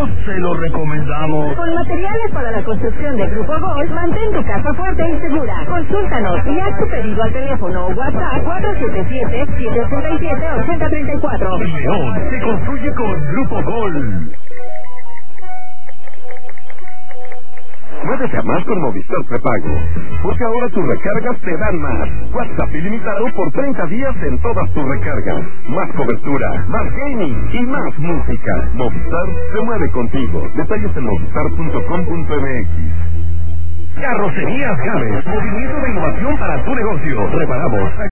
nosotros se lo recomendamos. Con materiales para la construcción de Grupo Gol, mantén tu casa fuerte y segura. Consúltanos y haz tu pedido al teléfono WhatsApp 477-787-8034. León se construye con Grupo Gol. Muévete a más con Movistar Prepago, porque ahora tus recargas te dan más. WhatsApp ilimitado por 30 días en todas tus recargas. Más cobertura, más gaming y más música. Movistar se mueve contigo. Detalles en movistar.com.mx. Carrocerías Gámez, movimiento de innovación para tu negocio. Reparamos,